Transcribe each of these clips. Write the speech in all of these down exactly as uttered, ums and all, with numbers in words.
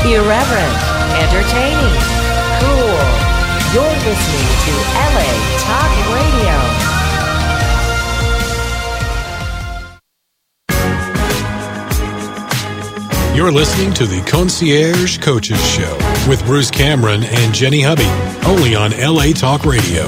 Irreverent, entertaining, cool. You're listening to L A Talk Radio. You're listening to the Concierge Coaches Show with Bruce Cameron and Jenny Hubby, only on L A Talk Radio.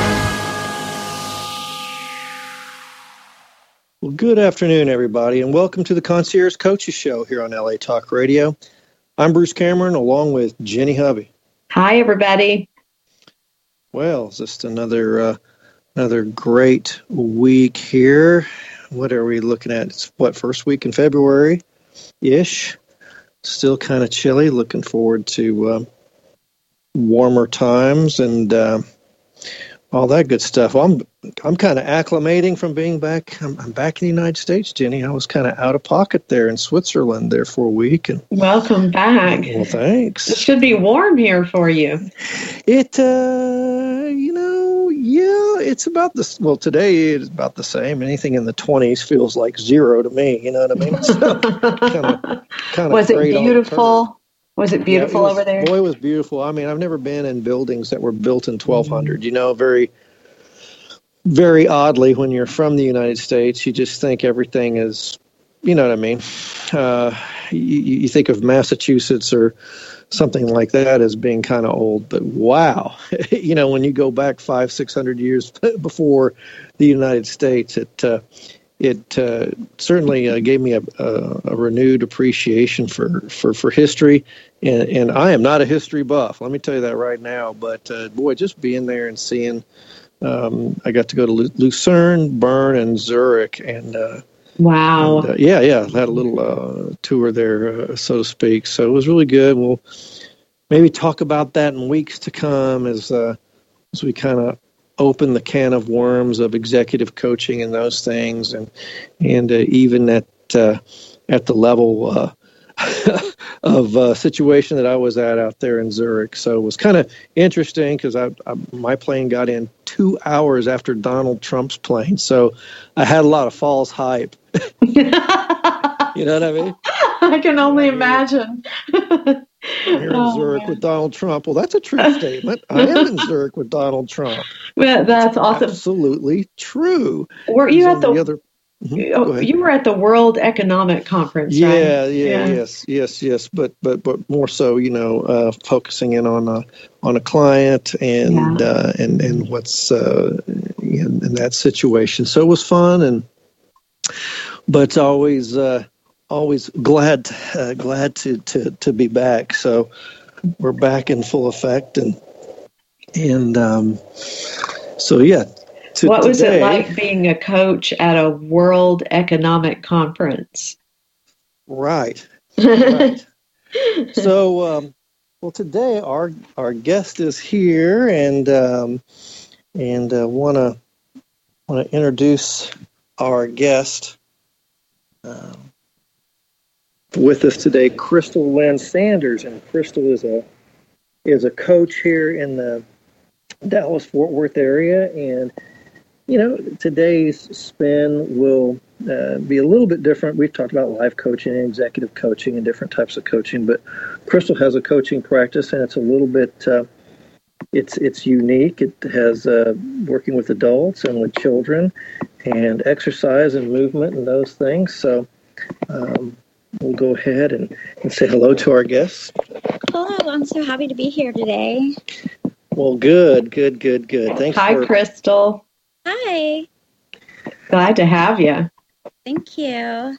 Well, good afternoon, everybody, and welcome to the Concierge Coaches Show here on L A Talk Radio. I'm Bruce Cameron, along with Jenny Hubby. Hi, everybody. Well, it's just another uh, another great week here. What are we looking at? It's what, first week in February-ish. Still kind of chilly. Looking forward to uh, warmer times and uh, all that good stuff. Well, I'm I'm kind of acclimating from being back. I'm, I'm back in the United States, Jenny. I was kind of out of pocket there in Switzerland there for a week. And welcome back. Well, thanks. It should be warm here for you. It, uh, you know, yeah, it's about this. Well, today it's about the same. Anything in the twenties feels like zero to me. You know what I mean? So, kinda, kinda was it beautiful? Was it beautiful yeah, it was, over there? Boy, it was beautiful. I mean, I've never been in buildings that were built in twelve hundred. Mm-hmm. You know, very, very oddly, when you're from the United States, you just think everything is, you know what I mean? Uh, you, you think of Massachusetts or something like that as being kind of old, but wow, you know, when you go back five, six hundred years before the United States, it uh, it uh, certainly uh, gave me a, a, a renewed appreciation for, for, for history, and, and I am not a history buff. Let me tell you that right now. But uh, boy, just being there and seeing, um, I got to go to Lucerne, Bern, and Zurich, and uh, wow, and, uh, yeah, yeah, had a little uh, tour there, uh, so to speak. So it was really good. We'll maybe talk about that in weeks to come as uh, as we kind of open the can of worms of executive coaching and those things, and and uh, even at uh, at the level uh, of uh, situation that I was at out there in Zurich. So it was kind of interesting because I, I my plane got in two hours after Donald Trump's plane, so I had a lot of false hype. You know what I mean? I can only imagine. Here in oh, Zurich man. with Donald Trump. Well, that's a true statement. I am in Zurich with Donald Trump. Well, that's awesome. Absolutely true. Were you He's at the, the other? Mm-hmm. Oh, you were at the World Economic Conference, yeah, right? Yeah, yeah, yes, yes, yes. But but but more so, you know, uh, focusing in on a on a client and yeah. uh, and and what's uh, in, in that situation. So it was fun, and but always. Uh, Always glad, uh, glad to, to, to be back. So we're back in full effect, and and um, so yeah. To, what was today, it like being a coach at a World Economic Conference? Right, right. So, um, well, today our our guest is here, and um, and uh, wanna wanna introduce our guest. Um, With us today, Crystal Lynn Sanders, and Crystal is a is a coach here in the Dallas-Fort Worth area. And you know, today's spin will uh, be a little bit different. We've talked about life coaching and executive coaching and different types of coaching, but Crystal has a coaching practice, and it's a little bit uh, it's it's unique. It has uh, working with adults and with children, and exercise and movement and those things. So. Um, We'll go ahead and, and say hello to our guests. Hello, I'm so happy to be here today. Well, good, good, good, good. Thanks. Hi, for... Crystal. Hi. Glad to have you. Thank you.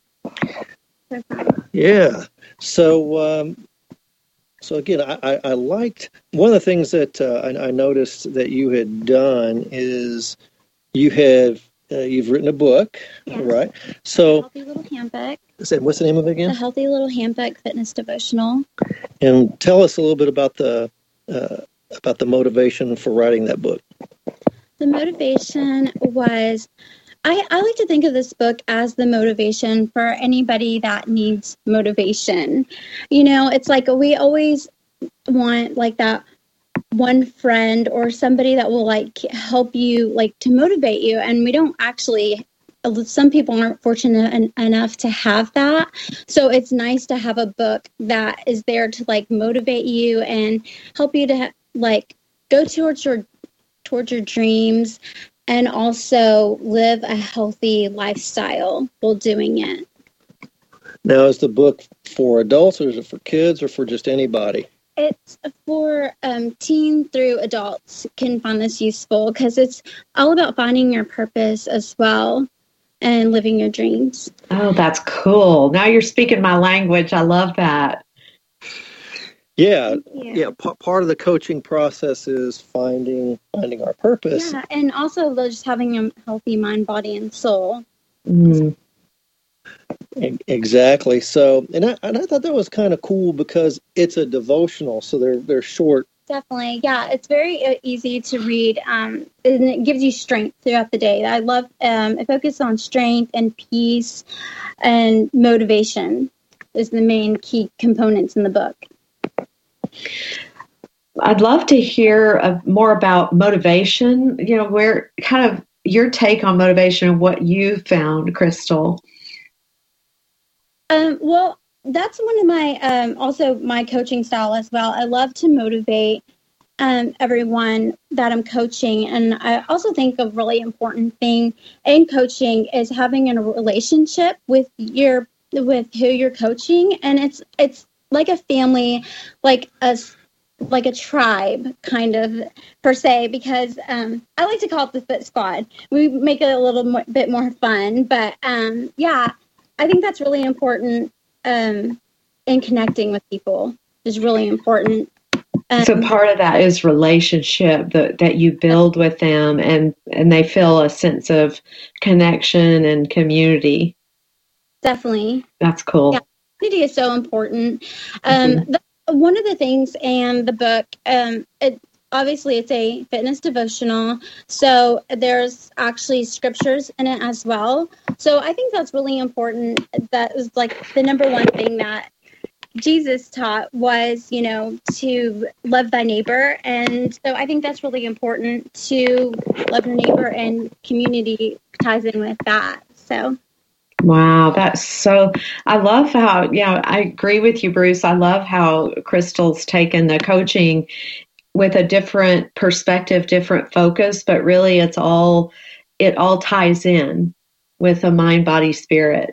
Yeah. So, um, so again, I, I, I liked one of the things that uh, I, I noticed that you had done is you have uh, you've written a book, yes. Right? So, Healthy Little Handbook. Said, what's the name of it again? The Healthy Little Handbook Fitness Devotional. And tell us a little bit about the uh, about the motivation for writing that book. The motivation was, I, I like to think of this book as the motivation for anybody that needs motivation. You know, it's like we always want like that one friend or somebody that will like help you, like to motivate you. And we don't actually some people aren't fortunate en- enough to have that. So it's nice to have a book that is there to like motivate you and help you to ha- like go towards your towards your dreams and also live a healthy lifestyle while doing it. Now, is the book for adults, or is it for kids, or for just anybody? It's for um, teen through adults can find this useful because it's all about finding your purpose as well and living your dreams. Oh, that's cool. Now you're speaking my language. I love that. Yeah, yeah. yeah p- part of the coaching process is finding finding our purpose. Yeah, and also just having a healthy mind, body, and soul. Mm. Exactly. So, and I and I thought that was kind of cool because it's a devotional, so they're they're short. Definitely, yeah. It's very uh, easy to read, um, and it gives you strength throughout the day. I love um, it. Focuses on strength and peace, and motivation is the main key components in the book. I'd love to hear uh, more about motivation. You know, where kind of your take on motivation and what you found, Crystal. Um, well, that's one of my, um, also my coaching style as well. I love to motivate um, everyone that I'm coaching. And I also think a really important thing in coaching is having a relationship with your, with who you're coaching. And it's, it's like a family, like a, like a tribe kind of per se, because um, I like to call it the Fit Squad. We make it a little more, bit more fun, but um, yeah, I think that's really important um, in connecting with people is really important. Um, so part of that is relationship that, that you build with them and, and they feel a sense of connection and community. Definitely. That's cool. Yeah, community is so important. Um, mm-hmm. the, one of the things in the book, um, it, obviously it's a fitness devotional, so there's actually scriptures in it as well. So I think that's really important. That is like the number one thing that Jesus taught was, you know, to love thy neighbor. And so I think that's really important to love your neighbor, and community ties in with that. So. Wow, that's so, I love how, yeah, I agree with you, Bruce. I love how Crystal's taken the coaching with a different perspective, different focus, but really it's all, it all ties in with a mind, body, spirit.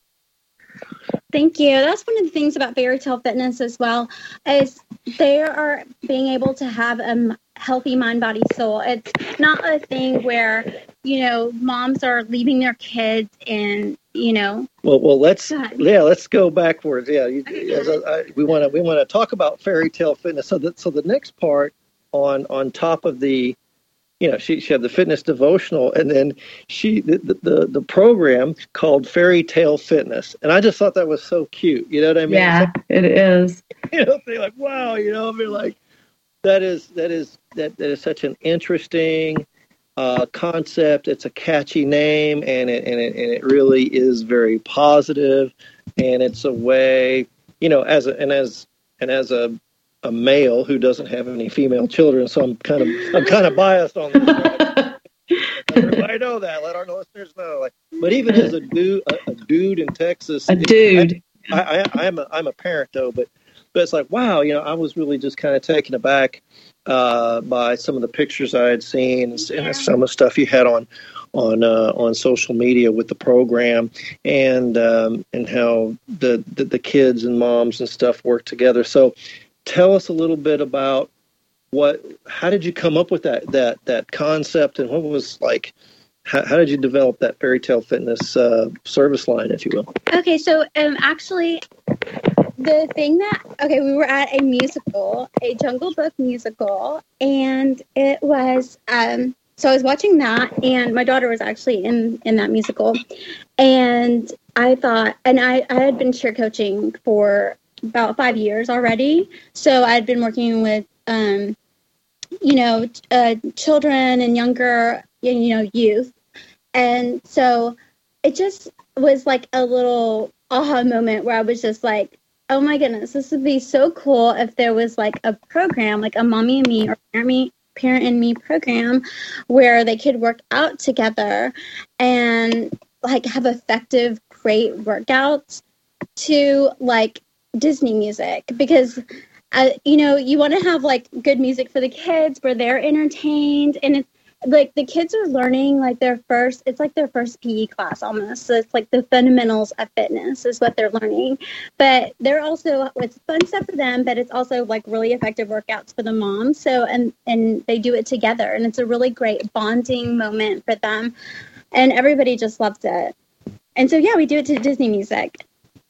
Thank you. That's one of the things about Fairy Tale Fitness as well, is they are being able to have a healthy mind, body, soul. It's not a thing where, you know, moms are leaving their kids in, you know. Well, well, let's yeah, let's go backwards. Yeah, you, as I, I, we want to we want to talk about Fairy Tale Fitness. So that so the next part on on top of the, you know, she she had the fitness devotional, and then she the, the the program called Fairy Tale Fitness, and I just thought that was so cute. You know what I mean? Yeah, like, it is. You know, they're like, wow, you know, I mean, like that is that is that that is such an interesting uh, concept. It's a catchy name, and it and it and it really is very positive, and it's a way, you know, as a, and as and as a a male who doesn't have any female children, so I'm kind of I'm kind of biased on this. Everybody know that. Let our listeners know. Like, but even as a dude, a, a dude in Texas, a dude. I, I, I am a I'm a parent though, but but it's like, wow, you know, I was really just kind of taken aback uh, by some of the pictures I had seen and, and some of the stuff you had on on uh, on social media with the program, and um, and how the, the the kids and moms and stuff work together. So. Tell us a little bit about what, how did you come up with that, that, that concept, and what was like, how, how did you develop that Fairy Tale Fitness uh, service line, if you will? Okay. So, um, actually the thing that, okay, we were at a musical, a Jungle Book musical, and it was, um, so I was watching that, and my daughter was actually in, in that musical, and I thought, and I, I had been cheer coaching for about five years already. So I'd been working with, um, you know, uh, children and younger, you know, youth. And so it just was like a little aha moment where I was just like, oh my goodness, this would be so cool if there was like a program, like a Mommy and Me or Parent Me, Parent and Me program where they could work out together. And like have effective, great workouts to like Disney music, because uh, you know, you want to have like good music for the kids where they're entertained, and it's like the kids are learning like their first, it's like their first P E class almost. So it's like the fundamentals of fitness is what they're learning. But they're also, it's fun stuff for them, but it's also like really effective workouts for the moms. So, and, and they do it together, and it's a really great bonding moment for them. And everybody just loves it. And so, yeah, we do it to Disney music.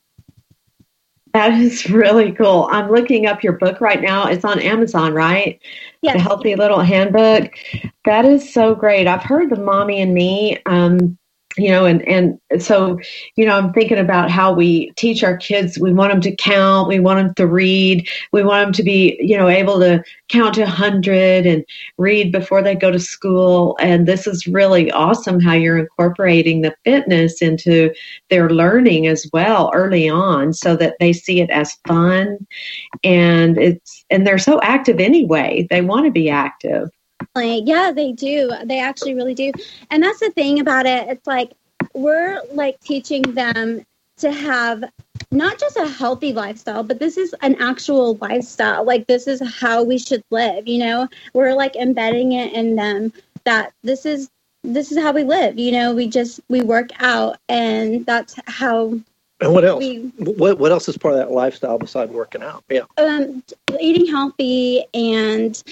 That is really cool. I'm looking up your book right now. It's on Amazon, right? Yes. The Healthy Little Handbook. That is so great. I've heard the Mommy and Me, um, you know, and, and so, you know, I'm thinking about how we teach our kids. We want them to count. We want them to read. We want them to be, you know, able to count to one hundred and read before they go to school. And this is really awesome how you're incorporating the fitness into their learning as well early on, so that they see it as fun. And it's, and they're so active anyway. They want to be active. Like, yeah, they do. They actually really do. And that's the thing about it. It's like we're like teaching them to have not just a healthy lifestyle, but this is an actual lifestyle. Like, this is how we should live. You know, we're like embedding it in them that this is this is how we live. You know, we just we work out, and that's how. And what else? We, what what else is part of that lifestyle besides working out? Yeah, um, eating healthy and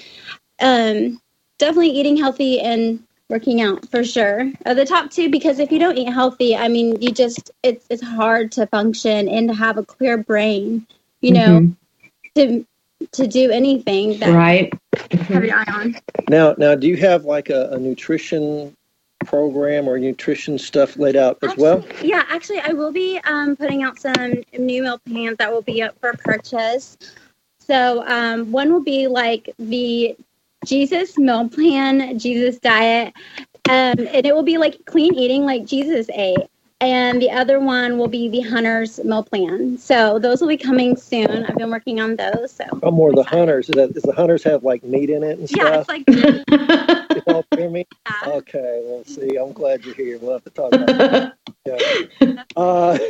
um. Definitely eating healthy and working out for sure. Uh, the top two, because if you don't eat healthy, I mean, you just, it's it's hard to function and to have a clear brain, you know, mm-hmm. to to do anything that right. you have your eye on. Now, now, do you have like a, a nutrition program or nutrition stuff laid out as actually, well? Yeah, actually, I will be um, putting out some new meal plans that will be up for purchase. So um, one will be like the Jesus meal plan, Jesus diet, um, and it will be like clean eating like Jesus ate. And the other one will be the Hunter's meal plan. So those will be coming soon. I've been working on those. So oh, more the Hunters. Is that, does the Hunters have like meat in it and stuff? Yeah, it's like meat. It's all pure meat? Yeah. Okay, well, see, I'm glad you're here. We'll have to talk about that. Yeah. Uh,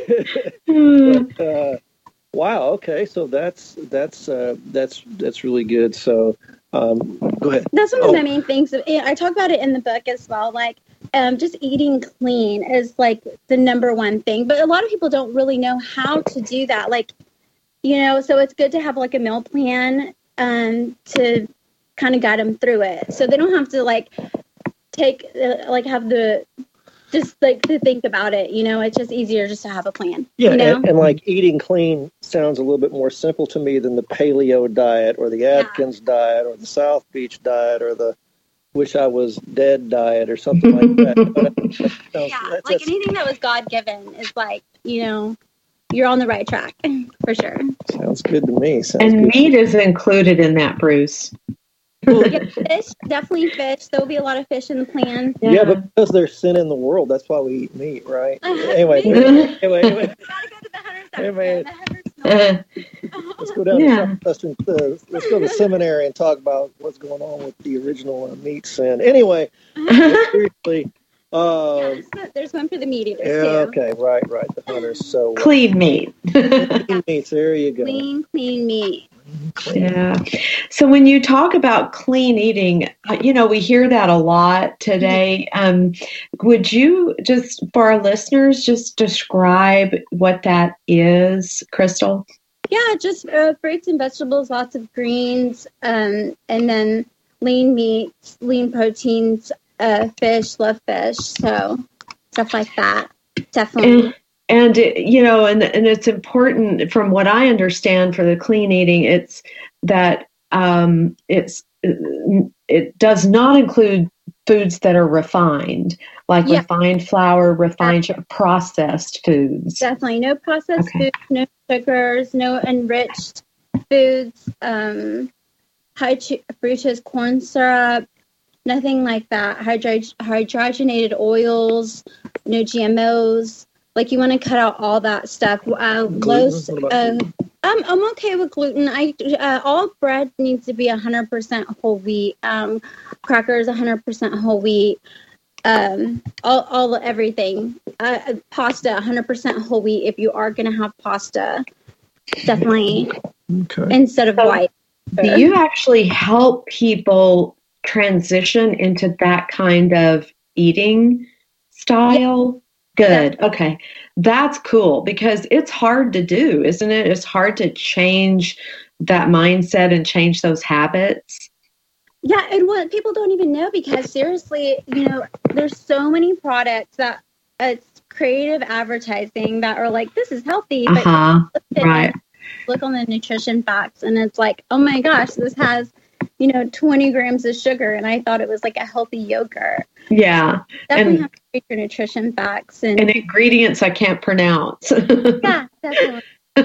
but, uh, wow. Okay, so that's that's uh, that's that's really good. So. Um, go ahead. That's one of oh. the main things. I talk about it in the book as well. Like, um, just eating clean is like the number one thing. But a lot of people don't really know how to do that. Like, you know, so it's good to have like a meal plan um, to kind of guide them through it. So they don't have to like take, uh, like have the, just like to think about it. You know, it's just easier just to have a plan. Yeah, you know? and, and like eating clean sounds a little bit more simple to me than the paleo diet or the Atkins yeah. diet or the South Beach diet or the wish I was dead diet or something like that. But, you know, yeah, that's, like that's, anything that was God-given is like, you know, you're on the right track for sure. Sounds good to me. Sounds and good meat is included in that, Bruce. Yeah, fish, definitely fish. There will be a lot of fish in the plan. Yeah, yeah, but because there's sin in the world, that's why we eat meat, right? Anyway, anyway, anyway. anyway. Gotta go to the Hunter's Anyway. uh, Let's go down yeah. to Southwestern. Uh, let's go to the seminary and talk about what's going on with the original uh, meat sin. Anyway, seriously. Uh, yeah, there's, there's one for the meat eaters, yeah, too. okay, right, right. The Hunters. So uh, clean meat. clean meats. There you go. Clean, clean meat. Clean. Yeah. So when you talk about clean eating, you know, we hear that a lot today. Um, would you just, for our listeners, just describe what that is, Crystal? Yeah, just uh, fruits and vegetables, lots of greens, um, and then lean meats, lean proteins, uh, fish, love fish, so stuff like that. Definitely. And- And, you know, and and it's important from what I understand for the clean eating, it's that um, it's it does not include foods that are refined, like yeah. refined flour, refined sugar, processed foods. Definitely. No processed okay. foods, no sugars, no enriched foods, um, high ch- fructose corn syrup, nothing like that. Hydro- hydrogenated oils, no G M Os. Like, you want to cut out all that stuff. Uh, low, uh, I'm, I'm okay with gluten. I uh, all bread needs to be one hundred percent whole wheat. Um, crackers, one hundred percent whole wheat. um, all, all everything. Uh, pasta, one hundred percent whole wheat. If you are going to have pasta, definitely Okay. instead of So, white. Do you actually help people transition into that kind of eating style? Good. Okay. That's cool because it's hard to do, isn't it? It's hard to change that mindset and change those habits. Yeah, and what people don't even know, because seriously, you know, there's so many products that it's creative advertising that are like, this is healthy, but Uh-huh. look at Right. it, look on the nutrition facts, and it's like, oh my gosh, this has, you know, twenty grams of sugar, and I thought it was like a healthy yogurt. Yeah. Definitely And, have to read your nutrition facts and, and ingredients I can't pronounce. yeah, definitely.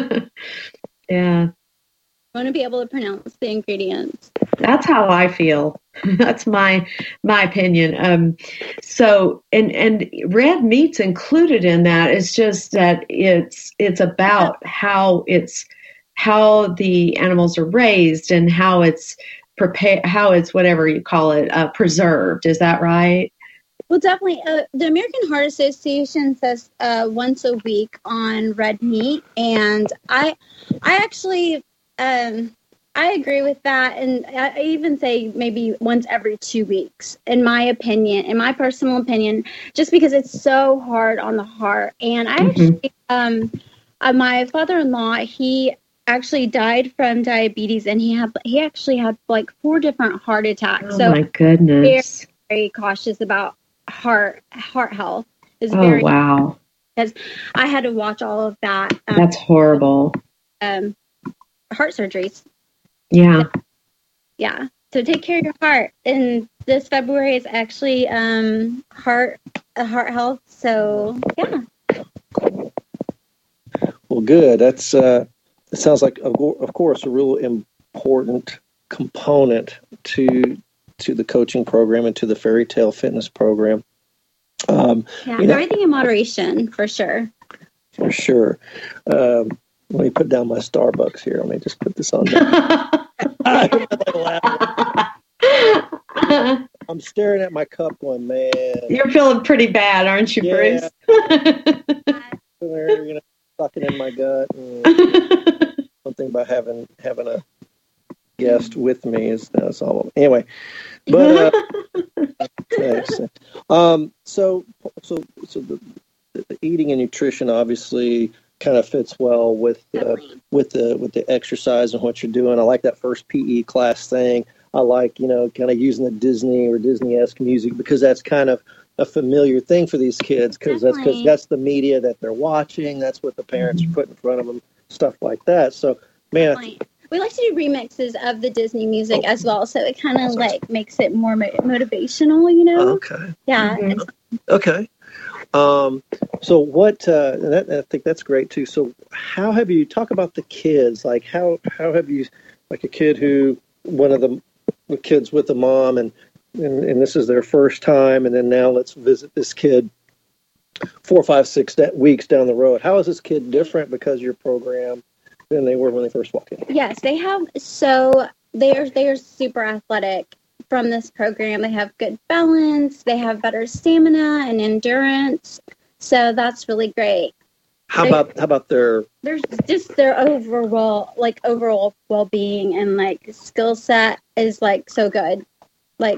Yeah. I want to be able to pronounce the ingredients. That's how I feel. That's my my opinion. Um, so, and and red meat's included in that. It's just that it's it's about how it's how the animals are raised and how it's prepared, how it's whatever you call it, uh, preserved. Is that right? Well, definitely. Uh, the American Heart Association says uh, once a week on red meat, and I, I actually, um, I agree with that, and I even say maybe once every two weeks. In my opinion, in my personal opinion, just because it's so hard on the heart, and I Mhm. actually, um, uh, my father-in-law, he actually died from diabetes, and he had he actually had like four different heart attacks. Oh so my goodness. very cautious about heart heart health. Is Oh very wow. because I had to watch all of that. Um, That's horrible. um, heart surgeries. Yeah. Yeah. So take care of your heart. And this February is actually um, heart uh, heart health. So yeah. Well, good. That's uh, it sounds like, of cour- of course, a real important component to to the coaching program and to the Fairy Tale Fitness program. Um, Yeah. you know, Everything in moderation for sure. for sure. Um, let me put down my Starbucks here. Let me just put this on. I'm staring at my cup going, man. You're feeling pretty bad, aren't you, Yeah. Bruce? You're gonna suck it in my gut. And something about having having a guest with me is that's all. Anyway, but uh, thanks. Um, so so so the, the eating and nutrition obviously kind of fits well with uh, Definitely. with the with the exercise and what you're doing. I like that first P E class thing. I like, you know, kind of using the Disney or Disney-esque music because that's kind of a familiar thing for these kids because that's because Definitely. that's the media that they're watching. That's what the parents are putting in front of them, stuff like that. So, man, Definitely. We like to do remixes of the Disney music Oh. as well, so it kind of like makes it more mo- motivational, you know? okay, Yeah. Mhm. It's, okay. Um, so what? Uh, and that, I think that's great too. So, how have you talk about the kids? Like, how how have you, like a kid who one of the, the kids with the mom and, and and this is their first time, and then now let's visit this kid four, five, six da- weeks down the road. How is this kid different because of your program than they were when they first walked in? yes, they have. So they are they are super athletic from this program. They have good balance. They have better stamina and endurance. So that's really great. How They- about how about their There's just their overall like overall well being and like skill set is like so good. Like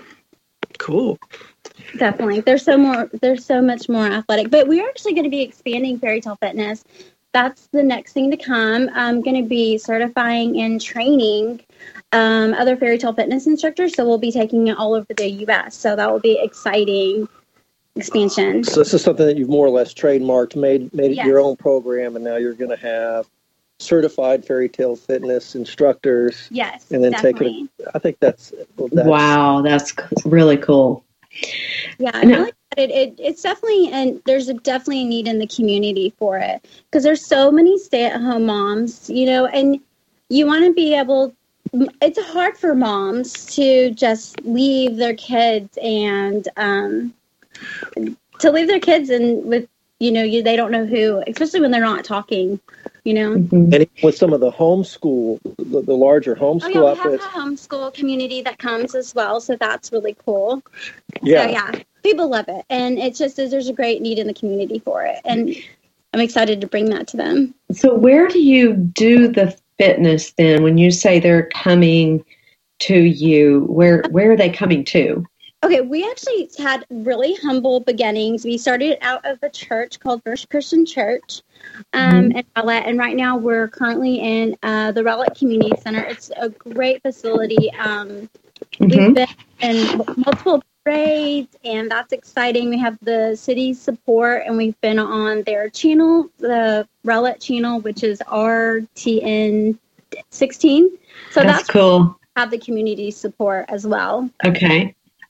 cool? definitely. They're so more they're so much more athletic. But we're actually going to be expanding Fairy Tale Fitness. That's the next thing to come. I'm going to be certifying and training um, other Fairy Tale Fitness instructors. So we'll be taking it all over the U S. So that will be exciting expansion. So this is something that you've more or less trademarked, made made it Yes. your own program, and now you're going to have certified Fairy Tale Fitness instructors, Yes, and then definitely. take it. I think that's, well, that's Wow, that's c- really cool. Yeah, I No. feel like it, it, it's definitely, and there's a definitely a need in the community for it because there's so many stay-at-home moms, you know, and you want to be able, it's hard for moms to just leave their kids and um, to leave their kids and with, you know, you they don't know who, especially when they're not talking you know. Mm-hmm. And with some of the homeschool, the, the larger homeschool Oh, yeah, we outfits. have a homeschool community that comes as well, so that's really cool. Yeah. So, yeah, people love it. And it's just, there's a great need in the community for it. And I'm excited to bring that to them. So where do you do the fitness then when you say they're coming to you? Where, where are they coming to? Okay, we actually had really humble beginnings. We started out of a church called First Christian Church um, Mm-hmm. in Rowlett, and right now we're currently in uh, the Rowlett Community Center. It's a great facility. Um, Mm-hmm. We've been in multiple parades, and that's exciting. We have the city's support, and we've been on their channel, the Rowlett channel, which is R T N sixteen. So That's, that's cool. have the community support as well. Okay.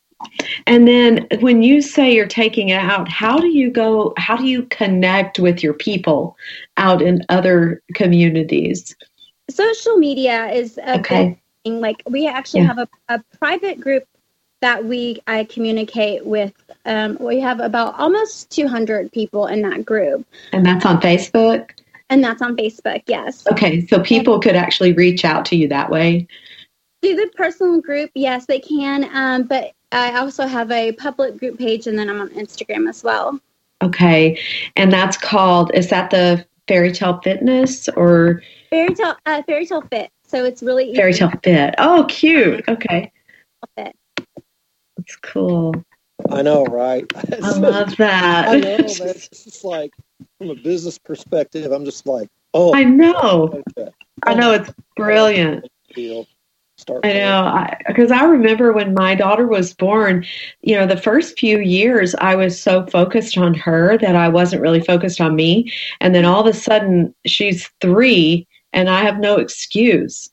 And then when you say you're taking it out, how do you go, how do you connect with your people out in other communities? Social media is a Okay. big thing. Like, we actually Yeah. have a, a private group that we I communicate with. Um, we have about almost two hundred people in that group, And that's on Facebook? and that's on Facebook. Yes. Okay. So people could actually reach out to you that way. Through the personal group, yes, they can. Um, but I also have a public group page, and then I'm on Instagram as well. Okay. And that's called, is that the Fairy Tale Fitness or Fairy Tale, uh, Fairy Tale Fit. So it's really easy. Fairy Tale Fit? Oh, cute. Okay. Fit. That's cool. I know, right? I love that. I know, man. It's just like, from a business perspective, I'm just like, oh. I know. Okay. I know. It's brilliant. Deal. Start I know, because I, I remember when my daughter was born, you know, the first few years I was so focused on her that I wasn't really focused on me. And then all of a sudden she's three and I have no excuse.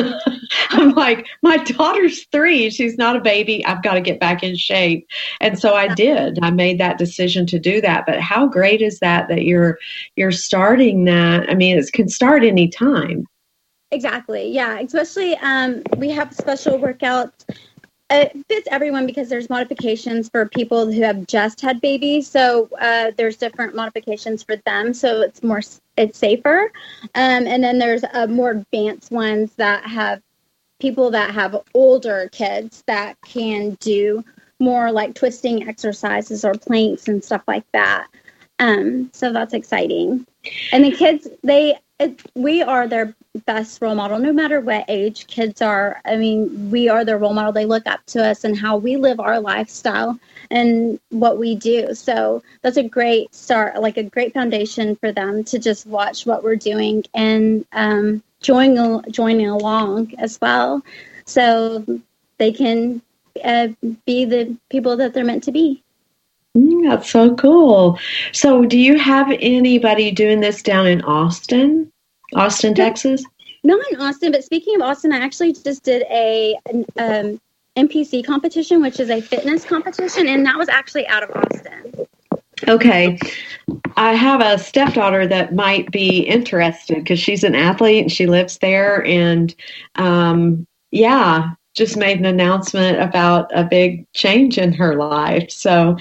I'm like, my daughter's three. She's not a baby. I've got to get back in shape. And so I did. I made that decision to do that. But how great is that, that you're, you're starting that? I mean, it can start any time. Exactly. Yeah. Especially, um, we have special workouts. It fits everyone because there's modifications for people who have just had babies. So uh, there's different modifications for them. So it's more, it's safer. Um, and then there's uh, more advanced ones that have people that have older kids that can do more like twisting exercises or planks and stuff like that. Um, so that's exciting. And the kids, they, it, we are their best role model, no matter what age kids are. I mean, we are their role model. They look up to us and how we live our lifestyle and what we do. So that's a great start, like a great foundation for them to just watch what we're doing and um, join, joining along as well. So they can uh, be the people that they're meant to be. Mm, that's so cool. So do you have anybody doing this down in Austin? Austin, Texas? Not in Austin, but speaking of Austin, I actually just did a um, N P C competition, which is a fitness competition, and that was actually out of Austin. Okay. I have a stepdaughter that might be interested because she's an athlete and she lives there. And um, yeah, just made an announcement about a big change in her life. So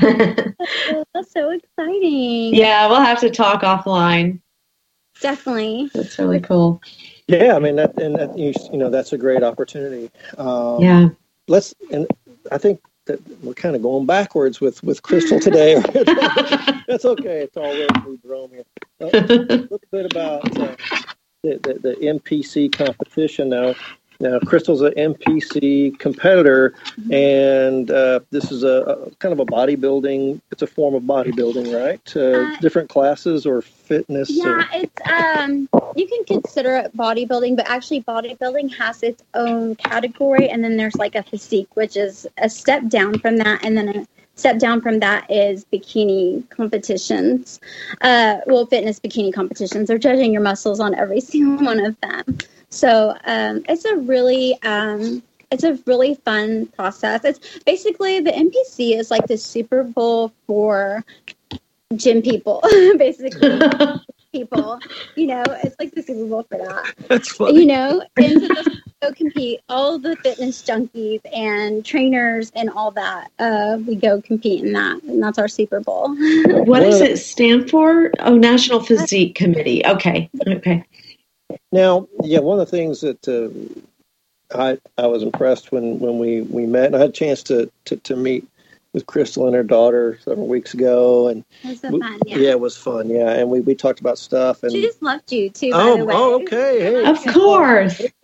That's so exciting. yeah, we'll have to talk offline. Definitely. That's really cool. Yeah, I mean, that, and that, you, you know, that's a great opportunity. Um, Yeah. Let's, and I think that we're kind of going backwards with, with Crystal today. That's okay. It's all relatively Jerome here. Uh, a little bit about uh, the, the, the N P C competition now. Now, Crystal's an N P C competitor, and uh, this is a, a kind of a bodybuilding. It's a form of bodybuilding, right? Uh, Uh, different classes or fitness. Yeah, Or, it's um you can consider it bodybuilding, but actually bodybuilding has its own category, and then there's like a physique, which is a step down from that, and then a step down from that is bikini competitions. Uh, well, fitness bikini competitions. They're judging your muscles on every single one of them. So um, it's a really um, it's a really fun process. It's basically the N P C is like the Super Bowl for gym people, basically. People, you know, it's like the Super Bowl for that. that's funny. You know, and so that's go compete. All the fitness junkies and trainers and all that, uh, we go compete in that, and that's our Super Bowl. What does it stand for? Oh, National Physique Committee. Okay, okay. Now, yeah, one of the things that uh, I I was impressed when, when we, we met, and I had a chance to, to, to meet with Crystal and her daughter several weeks ago, and It was so we, fun, yeah. yeah, it was fun, yeah, and we, we talked about stuff. And She just loved you, too, by oh, the way. oh, okay, hey. Of course. Hey,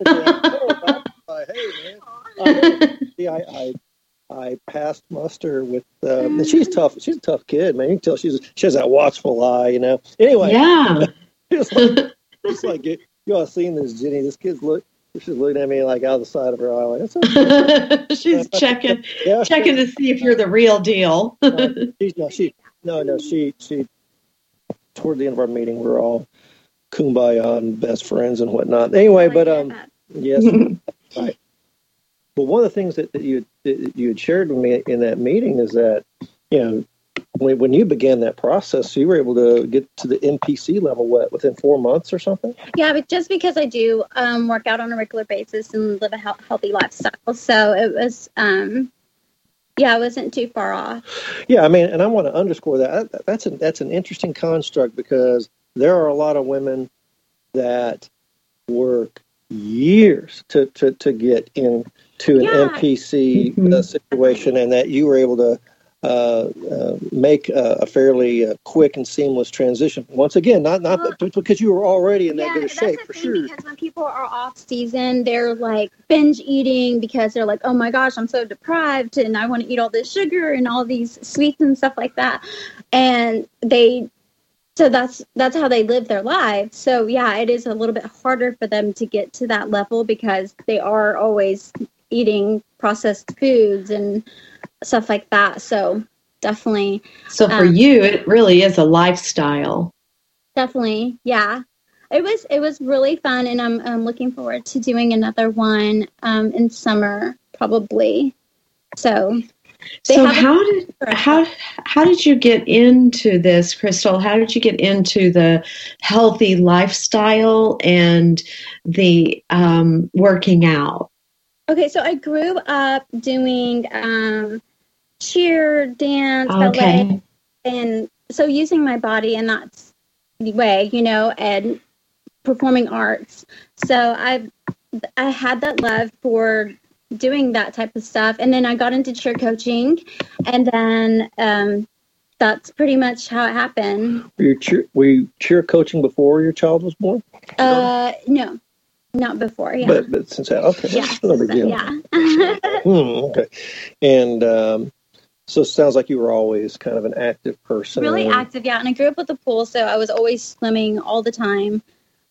man. Uh, see, I, I I passed muster with, uh, and she's tough. She's a tough kid, man. You can tell she's she has that watchful eye, you know. Anyway, Yeah. it's like, it's like you all seen this, Jenny. This kid's look. She's looking at me like out of the side of her eye. Like, that's okay. She's checking Yeah, checking to see if you're the real deal. no, she's, no, she, no, no, she, she. Toward the end of our meeting, we we're all kumbaya and best friends and whatnot. Anyway, but um, yes, right. But one of the things that, that you that you had shared with me in that meeting is that, you know, when when you began that process, you were able to get to the N P C level, what, within four months or something? Yeah, but just because I do um, work out on a regular basis and live a he- healthy lifestyle, so it was, um, yeah, I wasn't too far off. Yeah, I mean, and I want to underscore that. that that's an that's an interesting construct, because there are a lot of women that work years to, to, to get into an Yeah. N P C Mhm. uh, situation, and that you were able to uh, uh, make a, a fairly uh, quick and seamless transition. Once again, not not Well, because you were already in that Yeah, good of that's shape, the for thing, sure. because when people are off season, they're like binge eating because they're like, oh my gosh, I'm so deprived and I want to eat all this sugar and all these sweets and stuff like that. And they, so that's that's how they live their lives. So yeah, it is a little bit harder for them to get to that level because they are always eating processed foods and stuff like that. So definitely, So for Um, you, it really is a lifestyle. definitely, yeah. It was it was really fun, and I'm I'm looking forward to doing another one um, in summer probably. So they So have a- how did how how did you get into this, Crystal? How did you get into the healthy lifestyle and the um, working out? okay, so I grew up doing um, cheer, dance, ballet, Okay. and so using my body in that way, you know, and performing arts. So I I had that love for doing that type of stuff, and then I got into cheer coaching, and then um, that's pretty much how it happened. Were you cheer, were you cheer coaching before your child was born? Uh, no, not before. Yeah, But but since that, okay, yeah, that's no big deal. yeah. Hmm, okay, and um, so it sounds like you were always kind of an active person. Really active, yeah. And I grew up with a pool, so I was always swimming all the time.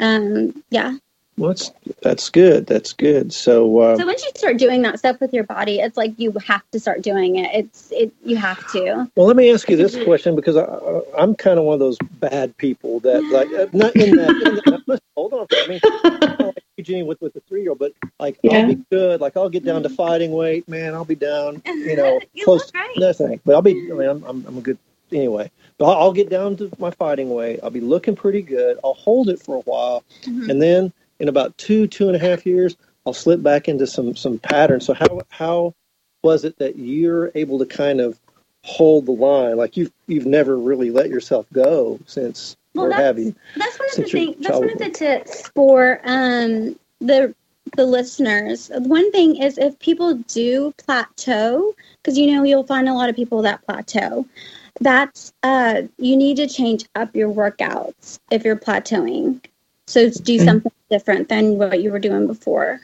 Um, yeah. Well, that's that's good. That's good. So, uh, So once you start doing that stuff with your body, it's like you have to start doing it. It's it you have to. well, let me ask you this question, because I, I- I'm kind of one of those bad people that, like, uh, not in that. In that listen, hold on. I mean, kind of like Eugene with with the three year old, but like Yeah. I'll be good. Like I'll get down to fighting weight, man. I'll be down. You know, You close. look great. Nothing. But I'll be. I mean, I'm I'm, I'm a good. Anyway, but I'll, I'll get down to my fighting weight. I'll be looking pretty good. I'll hold it for a while, Mhm. and then in about two two and a half years, I'll slip back into some some patterns. So how how was it that you're able to kind of hold the line? Like you've you've never really let yourself go since, Well, or that's- have you? That's one of the Since your things. That's one of the childhood. tips for um, the the listeners. One thing is if people do plateau, because you know you'll find a lot of people that plateau. That's uh, you need to change up your workouts if you're plateauing. So do Okay. something different than what you were doing before.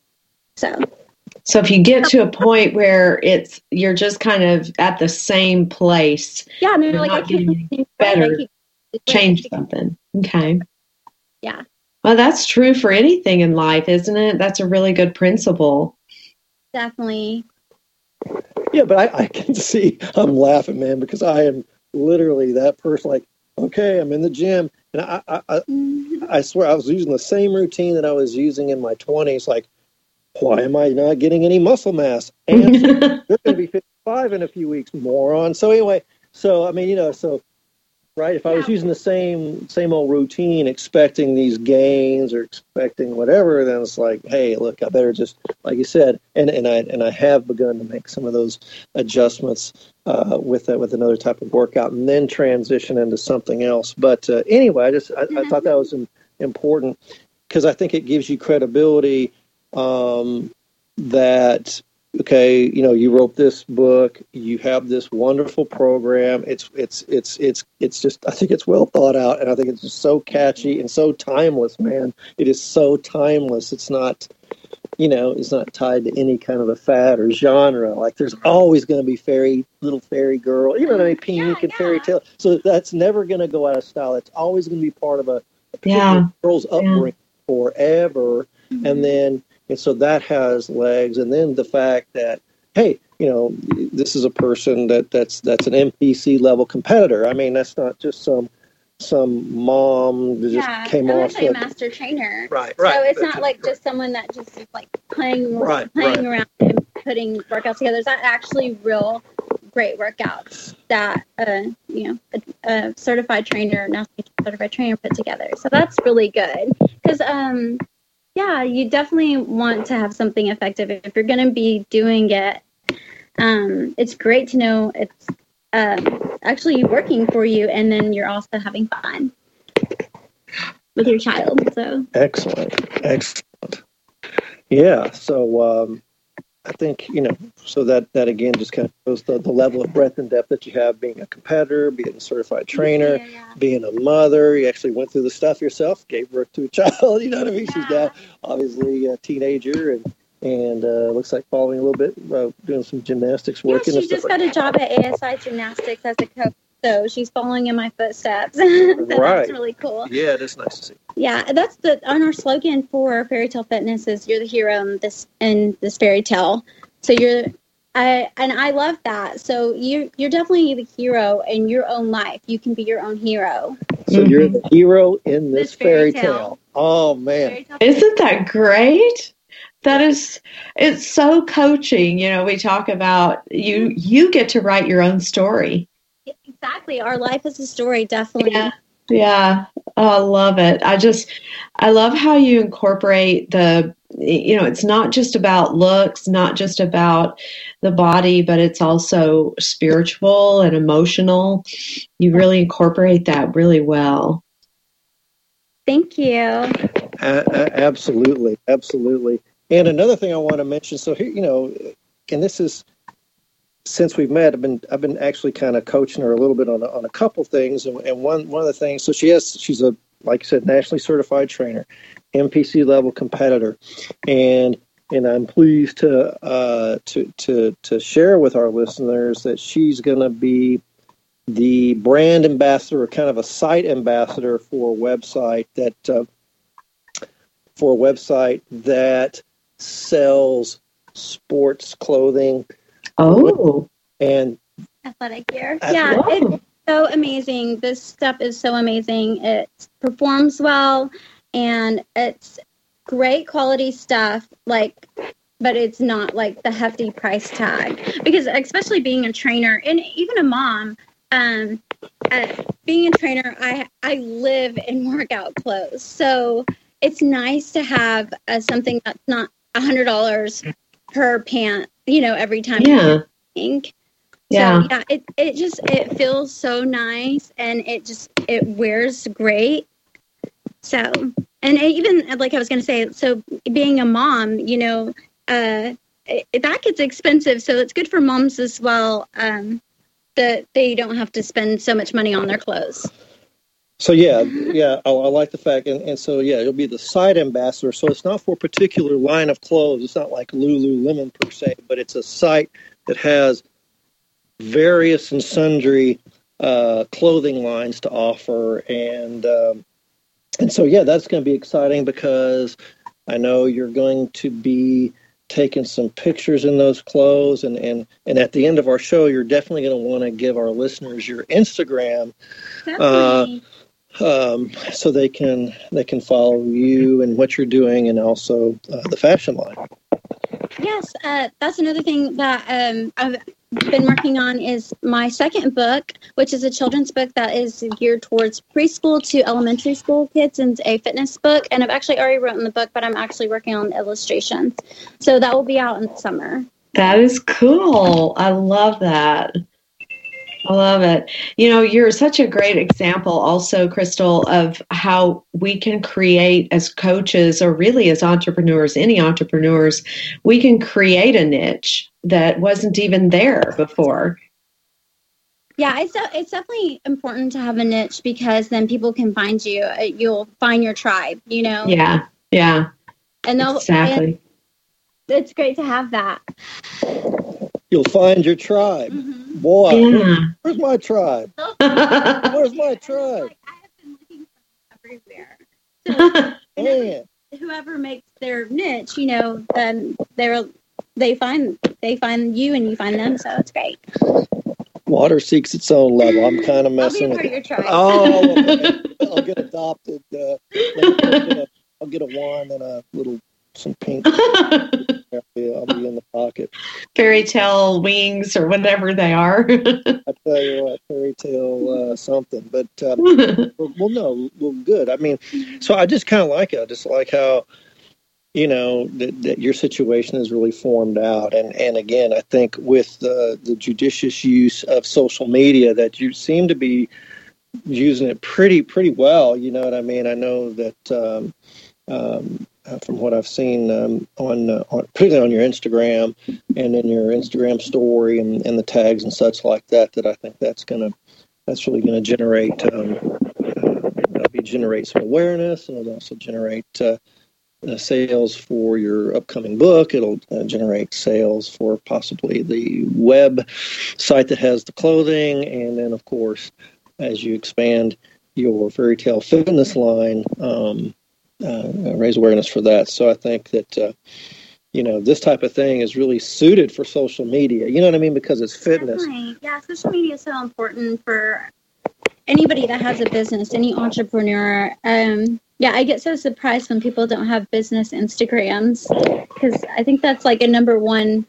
So So if you get to a point where it's you're just kind of at the same place, yeah, I mean, You're like I not keep getting losing weight, better. I keep change something. Okay. Yeah. Well, that's true for anything in life, isn't it? That's a really good principle. Definitely. Yeah, but I, I can see. I'm laughing, man, because I am literally that person. Like, okay, I'm in the gym, and I I, I Mhm. I swear I was using the same routine that I was using in my twenties. Like, why am I not getting any muscle mass? And they're going to be fifty-five in a few weeks, moron. So anyway, so I mean, you know, so right? If I was Yeah. using the same same old routine, expecting these gains or expecting whatever, then it's like, hey, look, I better just, like you said, and, and I and I have begun to make some of those adjustments uh, with uh, with another type of workout, and then transition into something else. But uh, anyway, I just I, I thought that was an, important because I think it gives you credibility um, that. Okay, you know, you wrote this book. You have this wonderful program. It's it's it's it's it's just. I think it's well thought out, and I think it's just so catchy and so timeless, man. It is so timeless. It's not, you know, it's not tied to any kind of a fad or genre. Like there's always going to be fairy little fairy girl, you know what I mean, pink Yeah, and yeah. fairy tale. So that's never going to go out of style. It's always going to be part of a, a particular Yeah. girl's upbringing forever, Mhm. and then. And so that has legs. And then the fact that, hey, you know, this is a person that, that's that's an N P C level competitor. I mean, that's not just some some mom that just Yeah, came I'm off. actually a the- master trainer. Right, So right. it's That's not like right. just someone that just is like playing Right, playing right. around and putting workouts together. It's not actually real great workouts that uh, you know a, a certified trainer, national certified trainer put together. So that's really good because um yeah, you definitely want to have something effective if you're going to be doing it. Um, it's great to know it's um, actually working for you, and then you're also having fun with your child. So Excellent, excellent. Yeah. So um, I think, you know, so that, that again just kind of shows the, the level of breadth and depth that you have being a competitor, being a certified trainer, Yeah, yeah. being a mother. You actually went through the stuff yourself, gave birth to a child. You know what I mean? She's Yeah. got obviously a teenager and and uh, looks like following a little bit, uh, doing some gymnastics, Yeah, working. she and stuff just like got a job at A S I Gymnastics as a coach, so she's following in my footsteps. So Right. that's really cool. Yeah, it is nice to see. Yeah, that's the on our slogan for Fairy Tale Fitness is "You're the hero in this in this fairy tale." So you're, I and I love that. So you you're definitely the hero in your own life. You can be your own hero. So Mhm. you're the hero in this, This fairy fairy tale. tale. Oh man. Fairy tale Isn't that great? That is, it's so coaching. You know, we talk about you, you get to write your own story. Exactly. Our life is a story, definitely. Yeah. Yeah. Oh, I love it. I just, I love how you incorporate the, you know, it's not just about looks, not just about the body, but it's also spiritual and emotional. You really incorporate that really well. Thank you. A- a- absolutely, absolutely. And another thing I want to mention. So here, you know, and this is since we've met, I've been I've been actually kind of coaching her a little bit on a, on a couple things, and, and one one of the things. So she has she's a like I said, nationally certified trainer, N P C level competitor, and and I'm pleased to uh, to to to share with our listeners that she's going to be the brand ambassador, or kind of a site ambassador for a website that uh, for a website that sells sports clothing Oh, and Athletic gear. Athletic- Yeah, Wow. it's so amazing. This stuff is so amazing. It performs well, and it's great quality stuff. Like, but it's not like the hefty price tag. Because especially being a trainer and even a mom, um, uh, being a trainer, I I live in workout clothes, so it's nice to have uh, something that's not a hundred dollars per pant. You know, every time. yeah. Think. Yeah. So yeah, it, it just it feels so nice and it just it wears great. So and it even like I was gonna say, so being a mom, you know, uh it, that gets expensive, so it's good for moms as well, um, that they don't have to spend so much money on their clothes. So yeah, yeah, I, I like the fact, and, and so yeah, it'll be the site ambassador. So it's not for a particular line of clothes. It's not like Lululemon per se, but it's a site that has various and sundry uh, clothing lines to offer, and um, and so yeah, that's going to be exciting because I know you're going to be taking some pictures in those clothes, and and and at the end of our show, you're definitely going to want to give our listeners your Instagram. Definitely. Um, so they can they can follow you and what you're doing, and also uh, the fashion line. Yes, uh, that's another thing that um, I've been working on is my second book, which is a children's book that is geared towards preschool to elementary school kids, and a fitness book. And I've actually already written the book, but I'm actually working on illustrations. So that will be out in the summer. That is cool. I love that. I love it. You know, you're such a great example also, Crystal, of how we can create as coaches, or really as entrepreneurs, any entrepreneurs, we can create a niche that wasn't even there before. Yeah, it's it's definitely important to have a niche, because then people can find you. You'll find your tribe, you know? Yeah, yeah. And they'll, exactly. And it's great to have that. You'll find your tribe. Mm-hmm. Boy, yeah. where's my tribe? Where's my tribe? Like, I have been looking for everywhere. So, Man. Whoever makes their niche, you know, then they're they find they find you and you find them. So it's great. Water seeks its own level. I'm kind of messing I'll be with part it. Of your tribe. Oh, well, I'll get adopted. Uh, I'll, get a, I'll get a wand and a little some pink. I'll be in the pocket. Fairy tale wings or whatever they are. I tell you what, fairy tale uh, something. But um, well, well, no, well, good. I mean, so I just kind of like it. I just like how, you know, that, that your situation is really formed out. And, and again, I think with the, the judicious use of social media, that you seem to be using it pretty, pretty well. You know what I mean? I know that um, um, from what I've seen um, on, uh, on, particularly on your Instagram and in your Instagram story and, and the tags and such like that, that I think that's going to, that's really going to generate, um, uh, it'll be generate some awareness, and it'll also generate uh, Uh, sales for your upcoming book. It'll uh, generate sales for possibly the web site that has the clothing, and then, of course, as you expand your Fairy Tale Fitness line, um, uh, raise awareness for that. So I think that uh, you know, this type of thing is really suited for social media. You know what I mean? Because it's fitness. Definitely. Yeah, social media is so important for anybody that has a business, any entrepreneur. Um, yeah, I get so surprised when people don't have business Instagrams, because I think that's like a number one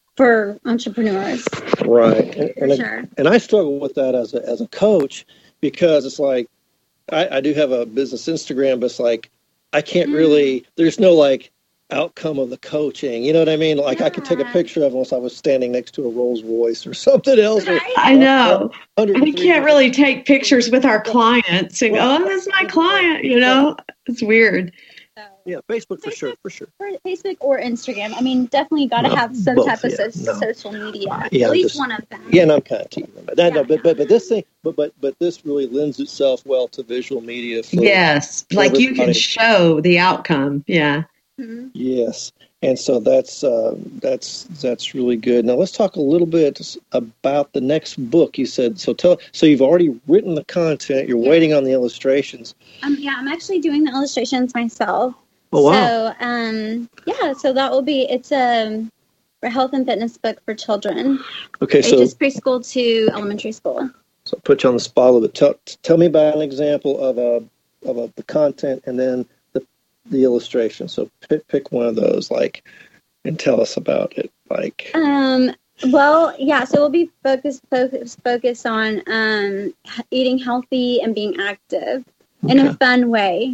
for entrepreneurs. Right. And, for and, sure. and I struggle with that as a, as a coach, because it's like, I, I do have a business Instagram, but it's like, I can't mm. really, there's no like outcome of the coaching. You know what I mean? Like yeah. I could take a picture of unless I was standing next to a Rolls Royce or something else. Or, I know. We can't really take pictures with our clients and go, oh, that's my client, you know? It's weird. Yeah, Facebook for Facebook, sure, for sure. For Facebook or Instagram. I mean, definitely got to have some both, type of yeah, so- no. social media. Uh, yeah, At least just, one of them. Yeah, and I'm kind of teasing about that. Yeah, no, but, but but this thing, but but but this really lends itself well to visual media. For, yes, for like everybody. You can show the outcome. Yeah. Mm-hmm. Yes, and so that's uh, that's that's really good. Now let's talk a little bit about the next book. You said so. Tell so you've already written the content. You're yeah. waiting on the illustrations. Um, yeah, I'm actually doing the illustrations myself. Oh, wow. So, um, yeah, so that will be, it's a, a health and fitness book for children. Okay, so. Ages preschool to elementary school. So put you on the spot a little bit. Tell, tell me about an example of a, of a, the content and then the the illustration. So pick, pick one of those, like, and tell us about it. Like. Um. Well, yeah, so we'll be focused, focused, focused on um, eating healthy and being active okay. in a fun way.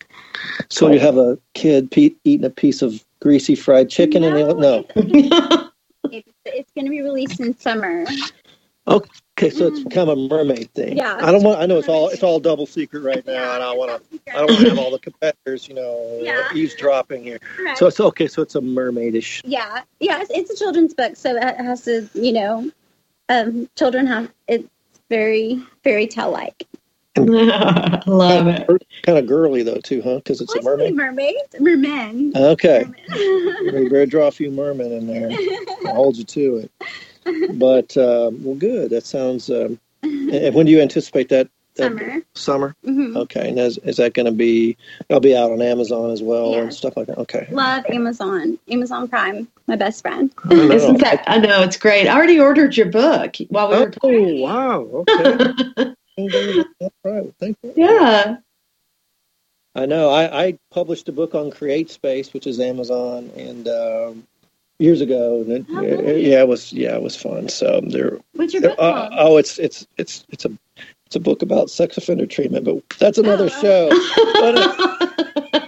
So you have a kid pe- eating a piece of greasy fried chicken, no, and they no. it's, it's going to be released in summer. Okay, so it's kind of a mermaid thing. Yeah. I don't want. I know it's all it's all double secret right now, yeah, and I want to. I don't want to have all the competitors, you know, yeah. eavesdropping here. Right. So it's okay. So it's a mermaidish. Yeah, yeah. It's, it's a children's book, so it has to, you know, um, children have it's very fairy tale like. Love kind of, it. Kind of girly though too, huh? Because it's well, a mermaid. Mermaids, mermen. Okay. Mermen. We better draw a few mermen in there. I'll hold you to it. But uh, well, good. That sounds. Um, and when do you anticipate that? that summer. Summer. Mm-hmm. Okay. And is, is that going to be? I'll be out on Amazon as well yeah. and stuff like that. Okay. Love Amazon. Amazon Prime. My best friend. Isn't that? I know it's great. I already ordered your book while we oh, were talking. Oh wow. Okay. That's right. Thank you. Yeah. I know. I, I published a book on CreateSpace, which is Amazon, and um, years ago. And it, Oh, it- really? yeah, it was yeah, it was fun. So there. What's your book Uh, called? oh, it's it's it's it's a it's a book about sex offender treatment, but that's another Oh, show. But, uh,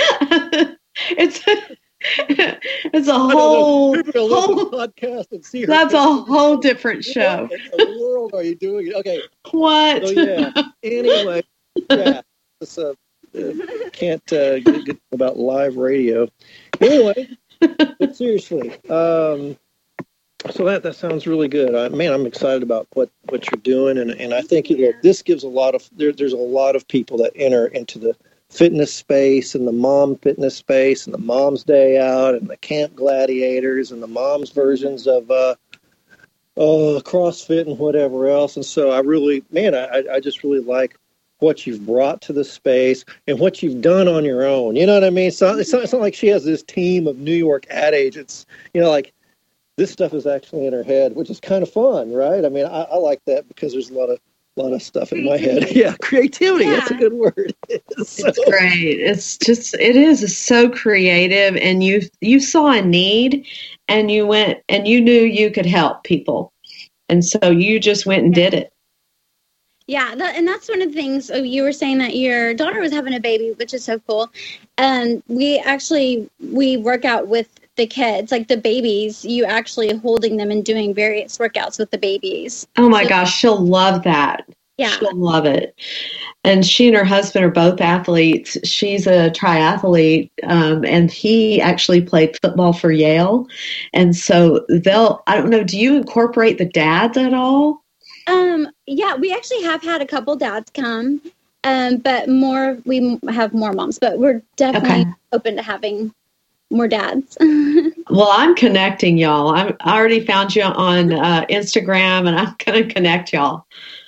it's it's a I don't know, whole, people can listen to whole the podcast and see her that's a face. whole different show. What in the world are you doing? Okay, What? so yeah. Anyway, yeah, this, uh, uh, can't uh, get, get about live radio. Anyway, but seriously, um, so that that sounds really good. I, man, I'm excited about what, what you're doing, and, and I think you know, this gives a lot of there, there's a lot of people that enter into the fitness space and the mom fitness space and the mom's day out and the camp gladiators and the mom's versions of uh, uh, CrossFit and whatever else. And so I really, man, I, I just really like what you've brought to the space and what you've done on your own. You know what I mean? So it's not, it's not like she has this team of New York ad agents, you know, like this stuff is actually in her head, which is kind of fun, right? I mean, I, I like that because there's a lot of, lot of stuff in my head. Yeah. Creativity. Yeah. That's a good word. So, It's great. It's just it is so creative, and you you saw a need, and you went and you knew you could help people, and so you just went and did it. Yeah, that, and that's one of the things. Oh, you were saying that your daughter was having a baby, which is so cool. And we actually we work out with the kids, like the babies. You actually holding them and doing various workouts with the babies. Oh my So- gosh, she'll love that. Yeah, She'll love it. And she and her husband are both athletes. She's a triathlete, um, and he actually played football for Yale. And so they'll, I don't know, do you incorporate the dads at all? um, yeah. We actually have had a couple dads come, um, but more we m- have more moms. But we're definitely Okay. open to having more dads. Well, I'm connecting y'all. I'm, I already found you on uh, Instagram, and I'm going to connect y'all.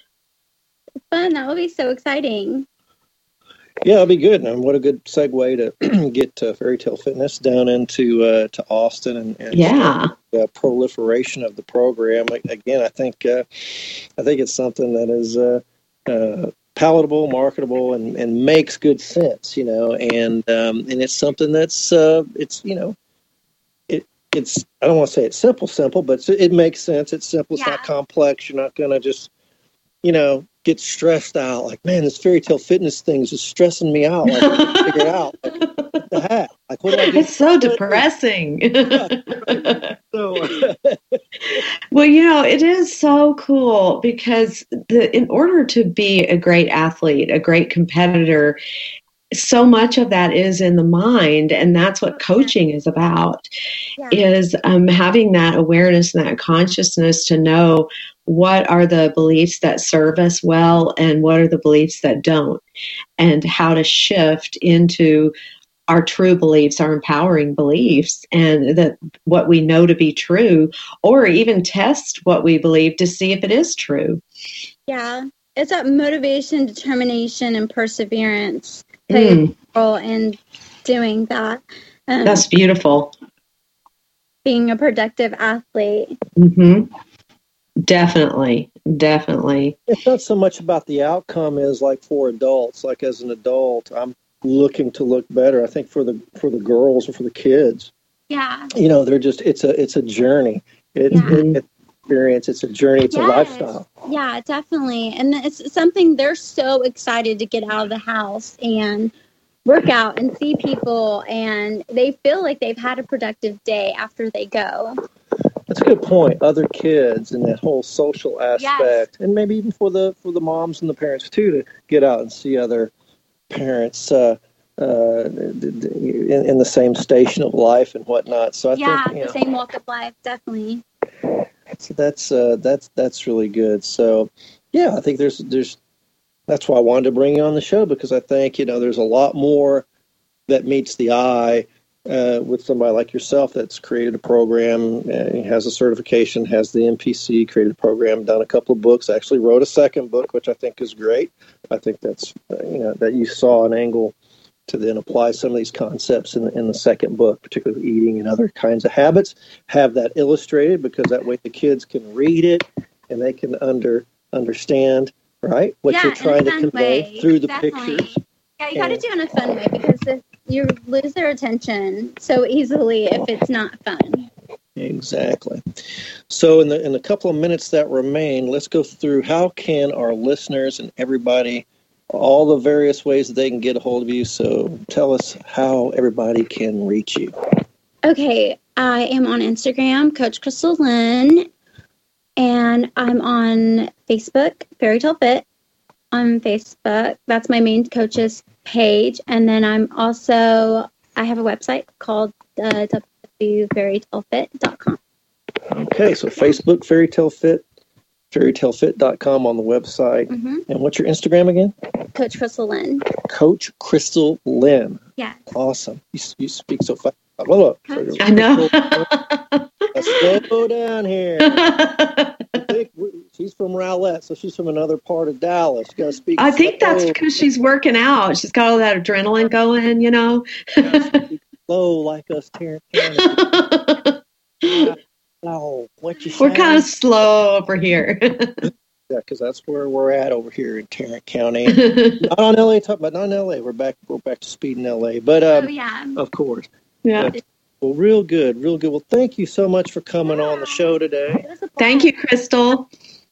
Fun. That would be so exciting. yeah, it'll be good. And what a good segue to get uh, Fairy Tale Fitness down into uh, to Austin and, and Yeah. uh, proliferation of the program. Again, I think uh, I think it's something that is uh, uh, palatable, marketable, and, and makes good sense. You know, and um, and it's something that's uh, it's you know it it's I don't want to say it's simple, simple, but it's, it makes sense. It's simple. It's Yeah. not complex. You're not going to just you know get stressed out like, man, this Fairy Tale Fitness thing is just stressing me out. Like, I can't figure it out. Like, what the heck? Like, what do I do? It's so depressing. So, Well, you know, it is so cool because the in order to be a great athlete, a great competitor, so much of that is in the mind, and that's what coaching is about. Yeah. Is um, having that awareness and that consciousness to know what are the beliefs that serve us well and what are the beliefs that don't, and how to shift into our true beliefs, our empowering beliefs, and that what we know to be true, or even test what we believe to see if it is true. Yeah, it's that motivation, determination, and perseverance play Mm, a role in doing that. Um, that's beautiful. being a productive athlete. hmm Definitely, definitely. it's not so much about the outcome as like for adults. Like as an adult, I'm looking to look better. I think for the for the girls or for the kids, Yeah, you know, they're just it's a it's a journey. It's Yeah. it, it's experience. It's a journey. It's a Yes. lifestyle. yeah, definitely. And it's something they're so excited to get out of the house and work out and see people, and they feel like they've had a productive day after they go. That's a good point. Other kids and that whole social aspect, and maybe even for the for the moms and the parents too, to get out and see other parents uh, uh, in, in the same station of life and whatnot. So I yeah, think you the know, same walk of life, definitely. so that's uh, that's that's really good. So yeah, I think there's there's that's why I wanted to bring you on the show, because I think you know there's a lot more that meets the eye uh, with somebody like yourself that's created a program, uh, has a certification, has the M P C, created a program, done a couple of books, actually wrote a second book, which I think is great. I think that's, uh, you know, that you saw an angle to then apply some of these concepts in the, in the second book, particularly eating and other kinds of habits, have that illustrated, because that way the kids can read it and they can under understand, right, what Yeah, you're in a trying to fun convey way, through the definitely. pictures. Yeah, you got to And- do it in a fun way, because if you lose their attention so easily if it's not fun. Exactly. So in the in the couple of minutes that remain, let's go through how can our listeners and everybody, all the various ways that they can get a hold of you. So tell us how everybody can reach you. Okay, I am on Instagram, Coach Crystal Lynn, and I'm on Facebook, Fairy Tale Fit on Facebook. That's my main coach's page. And then I'm also, I have a website called uh, w w w dot fairy tale fit dot com. Okay, so Facebook, Fairy Tale Fit, fairy tale fit dot com on the website. Mm-hmm. And what's your Instagram again? Coach Crystal Lynn. Coach Crystal Lynn. Yeah. Awesome. You, you speak so fast. Look, I know. Let's slow down here. I think she's from Rowlett, so she's from another part of Dallas. You gotta speak. I think slow. That's because she's working out. She's got all that adrenaline going, you know. Slow like us, Tarrant County. Oh, what you We're kind of slow over here. Yeah, because that's where we're at over here in Tarrant County. Not on L A, but not in L A. We're back. We're back to speed in L A. But um, oh, yeah, of course. Yeah. But, well, real good, real good. Well, thank you so much for coming on the show today. Thank you, Crystal.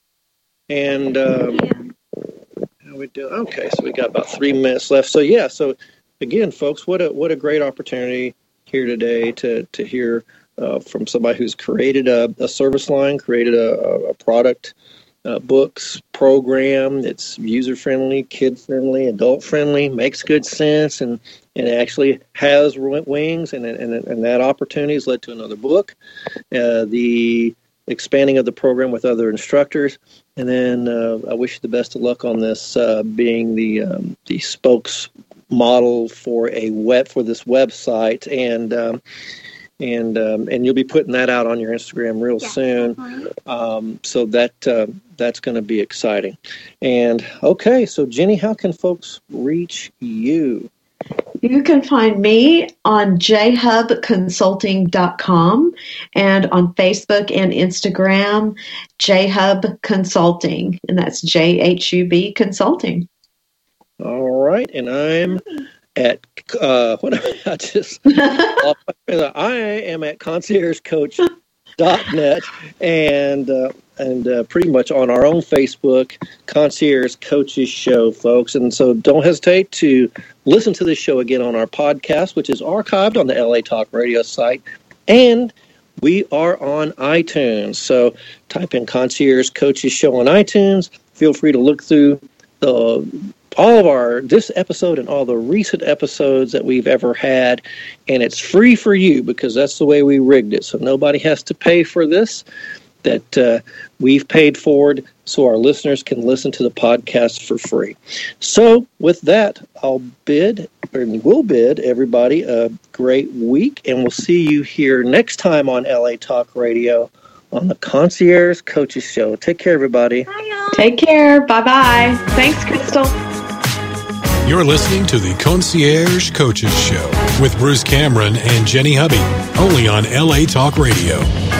And um, how we do? Okay, so we got about three minutes left. So yeah, so again, folks, what a what a great opportunity here today to to hear uh, from somebody who's created a, a service line, created a, a product. Uh, books, program that's user-friendly, kid-friendly, adult-friendly, makes good sense, and, and actually has wings, and, and, and that opportunity has led to another book, uh, the expanding of the program with other instructors, and then uh, I wish you the best of luck on this, uh, being the um, the spokes model for a web for this website, and um, and um, and you'll be putting that out on your Instagram real yeah, soon. Um, so that uh, that's going to be exciting. And okay, so Jenny, how can folks reach you? You can find me on j hub consulting dot com and on Facebook and Instagram, jhub consulting, and that's J H U B consulting. All right, and I'm at uh, what I just I am at concierge coach dot net and uh, and uh, pretty much on our own Facebook, Concierge Coaches Show, folks. And so don't hesitate to listen to this show again on our podcast, which is archived on the L A Talk Radio site, and we are on iTunes. So type in Concierge Coaches Show on iTunes. Feel free to look through the all of our, this episode and all the recent episodes that we've ever had, and it's free for you because that's the way we rigged it. So nobody has to pay for this, that uh, we've paid forward so our listeners can listen to the podcast for free. So with that, I'll bid, or will bid everybody a great week, and we'll see you here next time on L A Talk Radio on the Concierge Coaches Show. Take care, everybody. Bye, y'all. Take care. Bye-bye. Thanks, Crystal. You're listening to the Concierge Coaches Show with Bruce Cameron and Jenny Hubby, only on L A Talk Radio.